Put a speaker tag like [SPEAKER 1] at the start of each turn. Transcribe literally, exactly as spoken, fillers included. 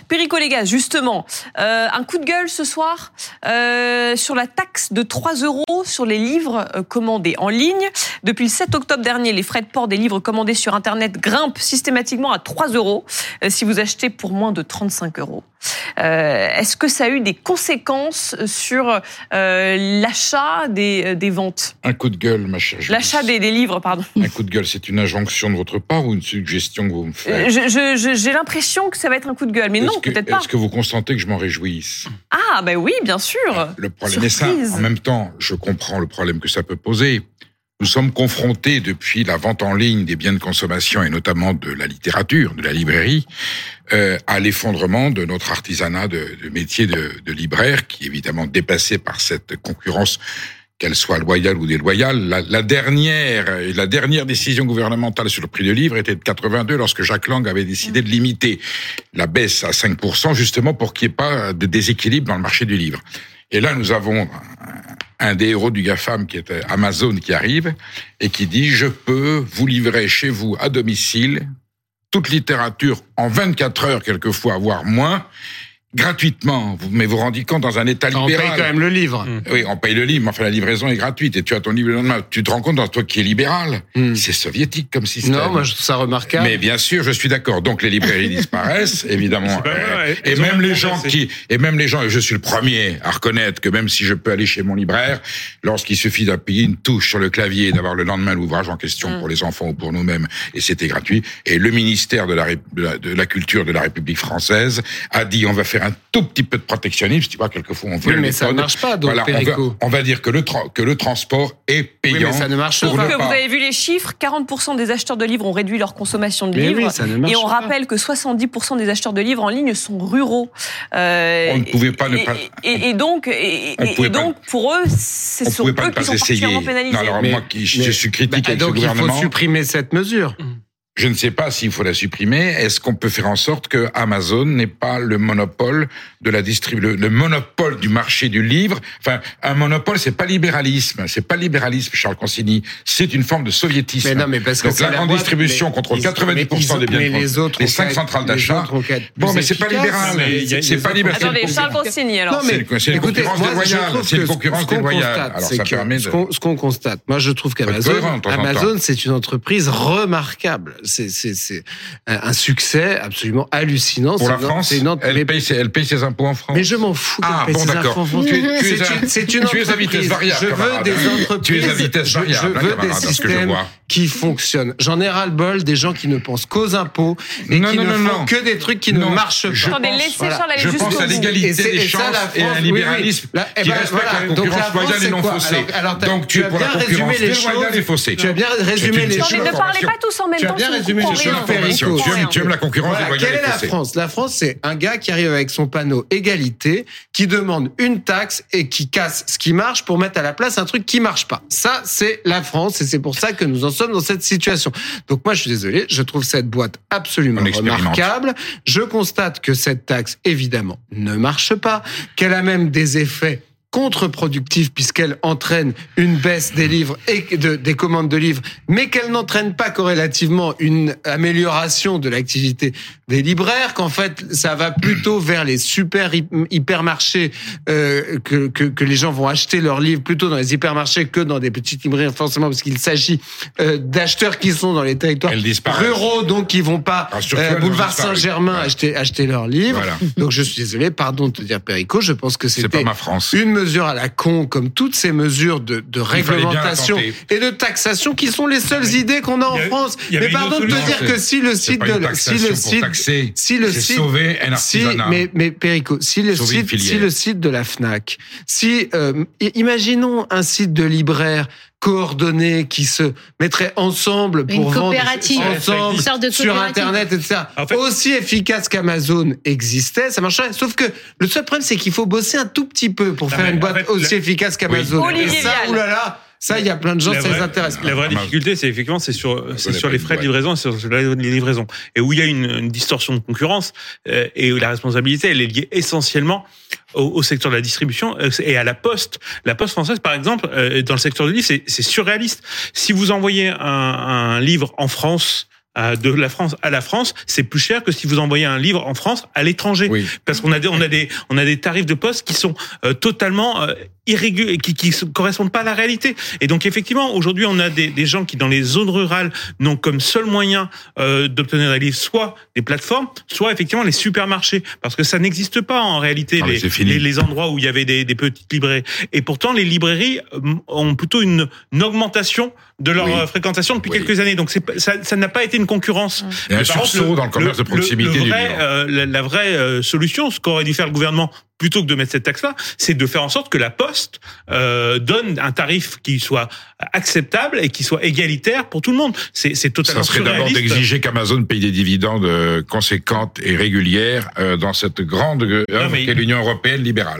[SPEAKER 1] Perico Légas, justement, euh, un coup de gueule ce soir euh, sur la taxe de trois euros sur les livres euh, commandés en ligne. Depuis le sept octobre dernier, les frais de port des livres commandés sur Internet grimpent systématiquement à trois euros euh, si vous achetez pour moins de trente-cinq euros. Euh, est-ce que ça a eu des conséquences sur euh, l'achat des, des ventes ?
[SPEAKER 2] Un coup de gueule, ma chère.
[SPEAKER 1] L'achat des, des livres, pardon.
[SPEAKER 2] Un coup de gueule, c'est une injonction de votre part ou une suggestion que vous me faites ?
[SPEAKER 1] je, je, je, J'ai l'impression que ça va être un coup de gueule, mais
[SPEAKER 2] est-ce
[SPEAKER 1] non,
[SPEAKER 2] que,
[SPEAKER 1] peut-être pas.
[SPEAKER 2] Est-ce que vous consentez que je m'en réjouisse ?
[SPEAKER 1] Ah, ben oui, bien sûr.
[SPEAKER 2] Le problème est ça. En même temps, je comprends le problème que ça peut poser. Nous sommes confrontés depuis la vente en ligne des biens de consommation et notamment de la littérature, de la librairie, euh, à l'effondrement de notre artisanat de, de métier de, de libraire, qui est évidemment dépassé par cette concurrence, qu'elle soit loyale ou déloyale. La, la dernière, la dernière décision gouvernementale sur le prix du livre était de quatre-vingt-deux, lorsque Jacques Lang avait décidé de limiter la baisse à cinq pour cent, justement pour qu'il n'y ait pas de déséquilibre dans le marché du livre. Et là, nous avons un des héros du GAFAM, qui est Amazon, qui arrive et qui dit « Je peux vous livrer chez vous à domicile toute littérature en vingt-quatre heures, quelquefois, voire moins, gratuitement. » Mais vous vous rendez compte, dans un État libéral...
[SPEAKER 3] On paye quand même le livre.
[SPEAKER 2] Mmh. Oui, on paye le livre, mais enfin la livraison est gratuite et tu as ton livre le lendemain. Tu te rends compte, dans toi qui es libéral, mmh. c'est soviétique comme système.
[SPEAKER 3] Non, moi je trouve ça remarquable.
[SPEAKER 2] Mais bien sûr, je suis d'accord. Donc les librairies disparaissent, évidemment. Euh, et même les gens qui, et même les gens, et je suis le premier à reconnaître que même si je peux aller chez mon libraire, lorsqu'il suffit d'appuyer une touche sur le clavier et d'avoir le lendemain l'ouvrage en question mmh. pour les enfants ou pour nous-mêmes, et c'était gratuit. Et le ministère de la, de la, de la Culture de la République française a dit on va faire un tout petit peu de protectionnisme, tu vois, quelquefois on veut
[SPEAKER 3] oui, mais ça ne marche pas, donc, voilà,
[SPEAKER 2] on, va, on va dire que le, tra- que le transport est payant.
[SPEAKER 3] Oui, mais ça ne marche
[SPEAKER 1] Sauf
[SPEAKER 3] pas.
[SPEAKER 1] que vous avez vu les chiffres, quarante pour cent des acheteurs de livres ont réduit leur consommation de
[SPEAKER 3] mais
[SPEAKER 1] livres.
[SPEAKER 3] Oui, ça ne marche
[SPEAKER 1] et on
[SPEAKER 3] pas.
[SPEAKER 1] rappelle que soixante-dix pour cent des acheteurs de livres en ligne sont ruraux.
[SPEAKER 2] Euh, on ne pouvait pas
[SPEAKER 1] et,
[SPEAKER 2] ne pas...
[SPEAKER 1] Et, et donc, et, et donc pas, pour eux, c'est sur eux qui sont particulièrement pénalisés.
[SPEAKER 2] Non, alors
[SPEAKER 1] mais,
[SPEAKER 2] moi, qui, je mais, suis critique bah, avec
[SPEAKER 3] donc
[SPEAKER 2] ce gouvernement...
[SPEAKER 3] Donc il faut supprimer cette mesure.
[SPEAKER 2] Je ne sais pas s'il faut la supprimer. Est-ce qu'on peut faire en sorte que Amazon n'ait pas le monopole de la distribution, le, le monopole du marché du livre? Enfin, un monopole, c'est pas libéralisme. C'est pas libéralisme, Charles Consigny. C'est une forme de soviétisme.
[SPEAKER 3] Mais non, mais parce que
[SPEAKER 2] donc la grande
[SPEAKER 3] boîte,
[SPEAKER 2] distribution contrôle quatre-vingt-dix pour cent des biens
[SPEAKER 3] mais
[SPEAKER 2] de
[SPEAKER 3] les autres,
[SPEAKER 2] les cinq centrales d'achat.
[SPEAKER 3] Bon,
[SPEAKER 2] mais c'est pas libéral. C'est pas libéral.
[SPEAKER 1] Attendez, Charles Consigny, alors.
[SPEAKER 2] Non, mais c'est une concurrence déloyale. C'est une concurrence déloyale. Alors ça permet de...
[SPEAKER 3] Ce qu'on constate, moi je trouve qu'Amazon, Amazon, c'est une entreprise remarquable. C'est, c'est, c'est un succès absolument hallucinant.
[SPEAKER 2] Pour c'est la une, France, c'est une autre... elle, paye ses, elle paye ses impôts en France.
[SPEAKER 3] Mais je m'en fous qu'elle
[SPEAKER 2] ah,
[SPEAKER 3] paye
[SPEAKER 2] bon,
[SPEAKER 3] ses
[SPEAKER 2] d'accord.
[SPEAKER 3] impôts en France.
[SPEAKER 2] Tu, tu
[SPEAKER 3] c'est,
[SPEAKER 2] es
[SPEAKER 3] une, c'est une
[SPEAKER 2] tu es à vitesse variable.
[SPEAKER 3] Je veux des entreprises.
[SPEAKER 2] Tu es à vitesse variable.
[SPEAKER 3] Je veux des systèmes qui fonctionnent. J'en ai ras-le-bol des gens qui ne pensent qu'aux impôts et
[SPEAKER 2] non,
[SPEAKER 3] qui
[SPEAKER 2] non,
[SPEAKER 3] ne
[SPEAKER 2] non,
[SPEAKER 3] font
[SPEAKER 2] non.
[SPEAKER 3] que des trucs qui
[SPEAKER 2] non,
[SPEAKER 3] ne marchent pas.
[SPEAKER 1] Je Attendez, laissez voilà. Charles aller
[SPEAKER 2] Je
[SPEAKER 1] jusqu'au
[SPEAKER 2] pense à l'égalité des chances et à un libéralisme qui respecte la concurrence loyale et non faussée.
[SPEAKER 3] Donc tu es pour la concurrence déloyale et faussée. Tu as bien résumé les choses.
[SPEAKER 1] Ne parlez pas tous en même temps.
[SPEAKER 3] Tu as bien résumé les choses.
[SPEAKER 2] Tu aimes la concurrence déloyale et faussée.
[SPEAKER 3] Quelle est la France ? La France, c'est un gars qui arrive avec son panneau égalité, qui demande une taxe et qui casse ce qui marche pour mettre à la place un truc qui marche pas. Ça, c'est la France et c'est pour ça que nous en sommes dans cette situation. Donc moi, je suis désolé, je trouve cette boîte absolument remarquable. Je constate que cette taxe, évidemment, ne marche pas, qu'elle a même des effets contre-productive puisqu'elle entraîne une baisse des livres et de, des commandes de livres, mais qu'elle n'entraîne pas corrélativement une amélioration de l'activité des libraires, qu'en fait ça va plutôt vers les super hypermarchés euh, que, que, que les gens vont acheter leurs livres plutôt dans les hypermarchés que dans des petites librairies, forcément parce qu'il s'agit euh, d'acheteurs qui sont dans les territoires ruraux, donc qui vont pas euh, boulevard Saint-Germain ouais. acheter, acheter leurs livres. Voilà. Donc je suis désolé, pardon de te dire Perico, je pense que c'était
[SPEAKER 2] C'est pas ma France.
[SPEAKER 3] Une mesures à la con, comme toutes ces mesures de, de réglementation et de taxation qui sont les seules idées qu'on a en France. Mais pardon de te dire que si le site de si le site
[SPEAKER 2] taxer,
[SPEAKER 3] si le site
[SPEAKER 2] sauver un
[SPEAKER 3] si mais mais Perico, si le site si le site de la Fnac, si euh, imaginons un site de libraire coordonnés qui se mettraient ensemble pour
[SPEAKER 4] une
[SPEAKER 3] vendre
[SPEAKER 4] ensemble une sorte de
[SPEAKER 3] sur Internet, et cetera. En fait, aussi efficace qu'Amazon existait, ça marcherait. Sauf que le seul problème, c'est qu'il faut bosser un tout petit peu pour non, faire une boîte en fait, aussi le... efficace qu'Amazon.
[SPEAKER 1] Oui.
[SPEAKER 3] Et ça, oulala, ça, il y a plein de gens,
[SPEAKER 5] la
[SPEAKER 3] ça
[SPEAKER 5] vraie,
[SPEAKER 3] les intéresse.
[SPEAKER 5] La vraie difficulté, c'est effectivement, c'est sur, c'est sur les frais de livraison et sur les livraisons. Et où il y a une, une distorsion de concurrence, euh, et où la responsabilité, elle est liée essentiellement au, au secteur de la distribution et à la Poste. La Poste française, par exemple, euh, dans le secteur du livre, c'est, c'est surréaliste. Si vous envoyez un, un livre en France, de la France à la France, c'est plus cher que si vous envoyez un livre en France à l'étranger. Oui. Parce qu'on a des, on a des, on a des tarifs de poste qui sont euh, totalement euh, irréguliers, qui, qui correspondent pas à la réalité. Et donc effectivement, aujourd'hui, on a des, des gens qui dans les zones rurales n'ont comme seul moyen euh, d'obtenir des livres soit des plateformes, soit effectivement les supermarchés, parce que ça n'existe pas en réalité ah, les, les, les endroits où il y avait des, des petites librairies. Et pourtant, les librairies ont plutôt une, une augmentation de leur oui. fréquentation depuis oui. quelques années. Donc c'est, ça, ça n'a pas été une concurrence.
[SPEAKER 2] Il y a un sursaut dans le commerce le, de proximité.
[SPEAKER 5] Le, le
[SPEAKER 2] vrai,
[SPEAKER 5] du euh, la, la vraie euh, solution, ce qu'aurait dû faire le gouvernement plutôt que de mettre cette taxe-là, c'est de faire en sorte que la Poste euh, donne un tarif qui soit acceptable et qui soit égalitaire pour tout le monde. C'est, c'est totalement surréaliste.
[SPEAKER 2] Ça serait d'abord d'exiger qu'Amazon paye des dividendes conséquentes et régulières euh, dans cette grande œuvre qu'est l'Union européenne libérale.